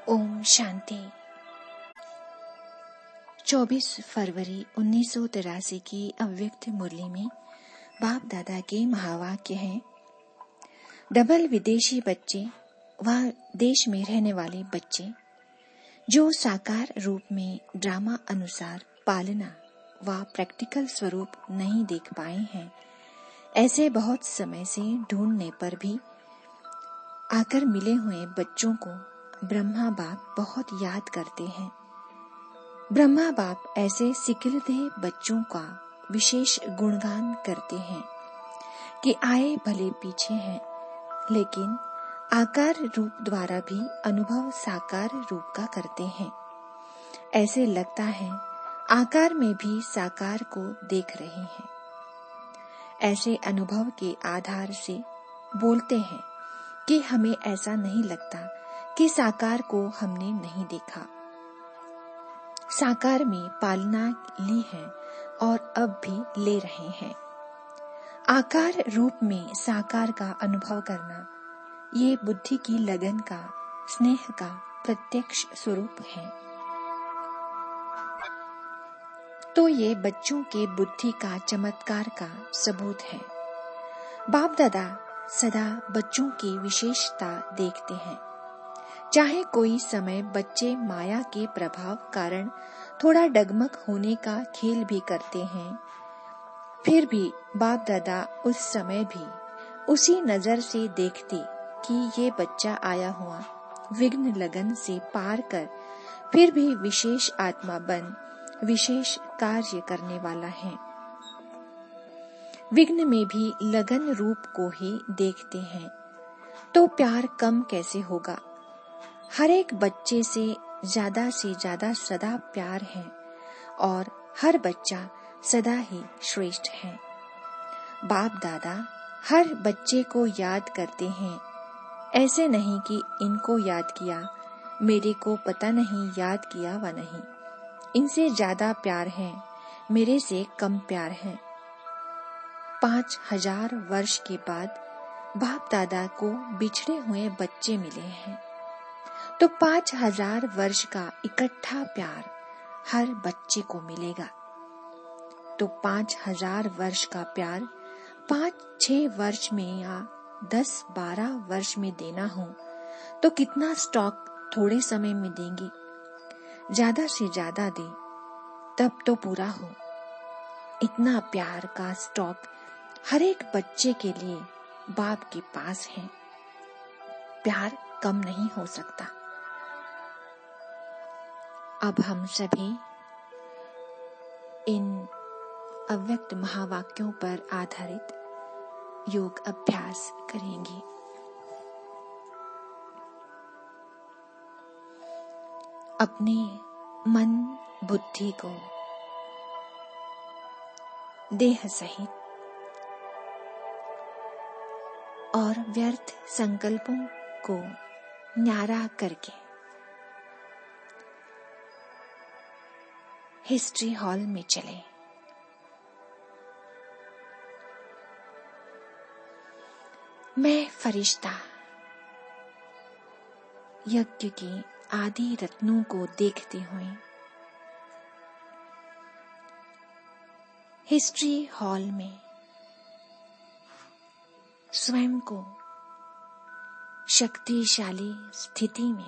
ओम शांति। 24 फरवरी 1983 की अव्यक्त मुरली में बाप दादा के महावाक्य हैं। डबल विदेशी बच्चे व देश में रहने वाले बच्चे जो साकार रूप में ड्रामा अनुसार पालना व प्रैक्टिकल स्वरूप नहीं देख पाए हैं, ऐसे बहुत समय से ढूंढने पर भी आकर मिले हुए बच्चों को ब्रह्मा बाप बहुत याद करते हैं। ब्रह्मा बाप ऐसे सिकिलते बच्चों का विशेष गुणगान करते हैं कि आए भले पीछे हैं, लेकिन आकार रूप द्वारा भी अनुभव साकार रूप का करते हैं। ऐसे लगता है आकार में भी साकार को देख रहे हैं। ऐसे अनुभव के आधार से बोलते हैं कि हमें ऐसा नहीं लगता कि साकार को हमने नहीं देखा। साकार में पालना ली है और अब भी ले रहे हैं। आकार रूप में साकार का अनुभव करना ये बुद्धि की लगन का, स्नेह का प्रत्यक्ष स्वरूप है। तो ये बच्चों के बुद्धि का चमत्कार का सबूत है। बाप दादा सदा बच्चों की विशेषता देखते हैं। चाहे कोई समय बच्चे माया के प्रभाव कारण थोड़ा डगमग होने का खेल भी करते हैं, फिर भी बाप दादा उस समय भी उसी नजर से देखते कि ये बच्चा आया हुआ विघ्न लगन से पार कर फिर भी विशेष आत्मा बन विशेष कार्य करने वाला है। विघ्न में भी लगन रूप को ही देखते हैं, तो प्यार कम कैसे होगा। हर एक बच्चे से ज्यादा सदा प्यार है और हर बच्चा सदा ही श्रेष्ठ है। बाप दादा हर बच्चे को याद करते हैं। ऐसे नहीं कि इनको याद किया, मेरे को पता नहीं याद किया व नहीं। इनसे ज्यादा प्यार है, मेरे से कम प्यार है। 5000 वर्ष के बाद बाप दादा को बिछड़े हुए बच्चे मिले हैं, तो 5000 वर्ष का इकट्ठा प्यार हर बच्चे को मिलेगा। तो 5000 वर्ष का प्यार 5-6 वर्ष में या 10-12 वर्ष में देना हो तो कितना स्टॉक थोड़े समय में देंगे। ज्यादा से ज्यादा दे तब तो पूरा हो। इतना प्यार का स्टॉक हर एक बच्चे के लिए बाप के पास है। प्यार कम नहीं हो सकता। अब हम सभी इन अव्यक्त महावाक्यों पर आधारित योग अभ्यास करेंगे। अपने मन बुद्धि को देह सहित और व्यर्थ संकल्पों को न्यारा करके हिस्ट्री हॉल में चले। मैं फरिश्ता यज्ञ के आदि रत्नों को देखते हुए हिस्ट्री हॉल में स्वयं को शक्तिशाली स्थिति में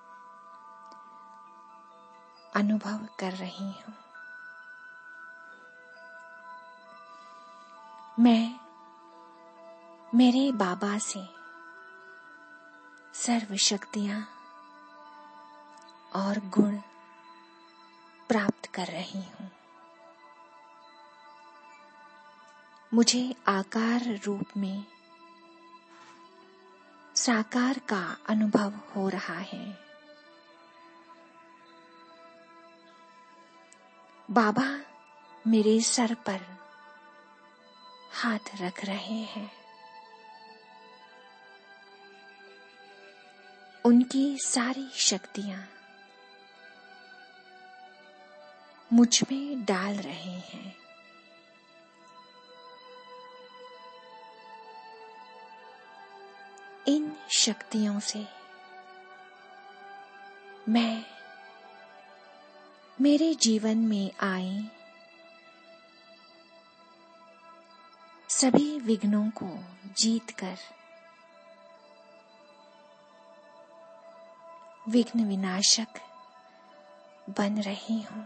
अनुभव कर रही हूँ। मैं मेरे बाबा से सर्व शक्तियां और गुण प्राप्त कर रही हूँ। मुझे आकार रूप में साकार का अनुभव हो रहा है। बाबा मेरे सर पर हाथ रख रहे हैं। उनकी सारी शक्तियां मुझ में डाल रहे हैं। इन शक्तियों से मैं मेरे जीवन में आए सभी विघ्नों को जीतकर विघ्न विनाशक बन रही हूँ।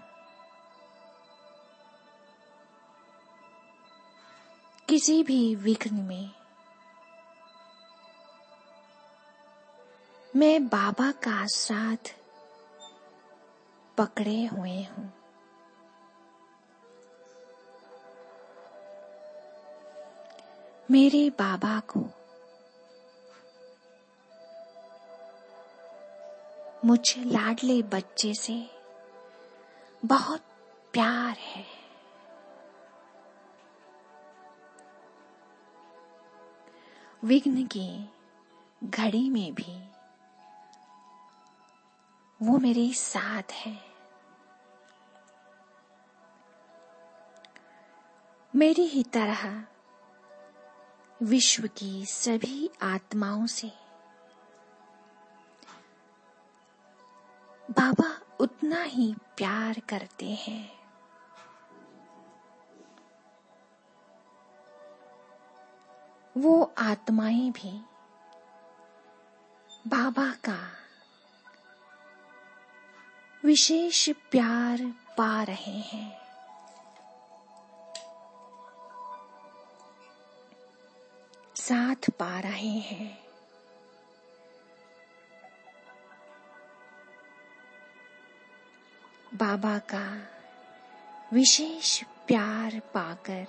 किसी भी विघ्न में मैं बाबा का साथ पकड़े हुए हूँ। मेरे बाबा को मुझ लाडले बच्चे से बहुत प्यार है। विघ्न की घड़ी में भी वो मेरे साथ है। मेरी ही तरह विश्व की सभी आत्माओं से बाबा उतना ही प्यार करते हैं। वो आत्माएं भी बाबा का विशेष प्यार पा रहे हैं। साथ पा रहे हैं। बाबा का विशेष प्यार पाकर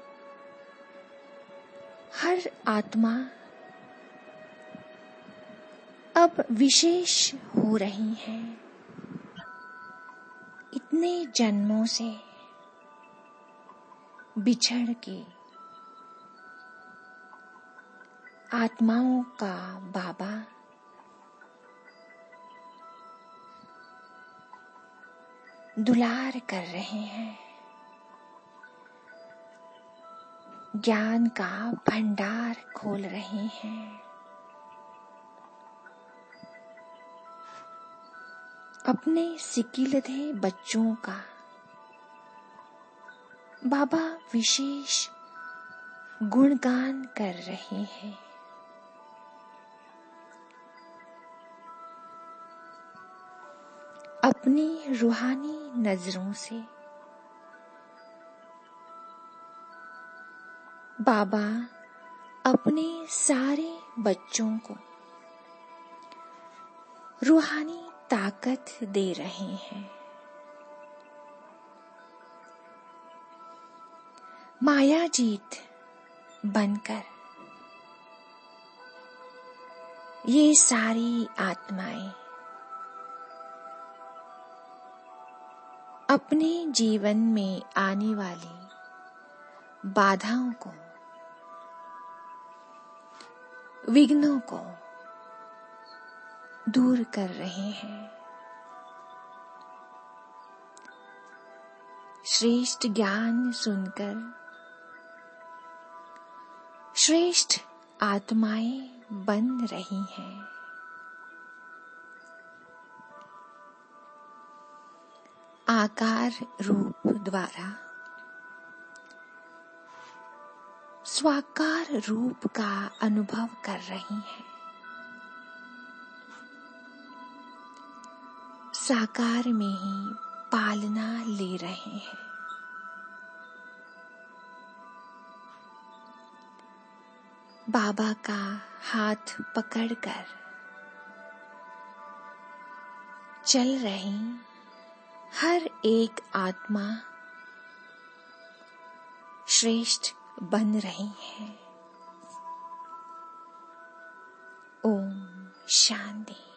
हर आत्मा अब विशेष हो रही है। इतने जन्मों से बिछड़ के आत्माओं का बाबा दुलार कर रहे हैं। ज्ञान का भंडार खोल रहे हैं। अपने सिकीलधे बच्चों का बाबा विशेष गुणगान कर रहे हैं। अपनी रूहानी नजरों से बाबा अपने सारे बच्चों को रूहानी ताकत दे रहे हैं। माया जीत बनकर ये सारी आत्माएं अपने जीवन में आने वाली बाधाओं को, विघ्नों को दूर कर रहे हैं। श्रेष्ठ ज्ञान सुनकर श्रेष्ठ आत्माएं बन रही हैं। आकार रूप द्वारा स्वाकार रूप का अनुभव कर रही हैं। साकार में ही पालना ले रहे हैं। बाबा का हाथ पकड़कर चल रही हर एक आत्मा श्रेष्ठ बन रही है। ओम शांति।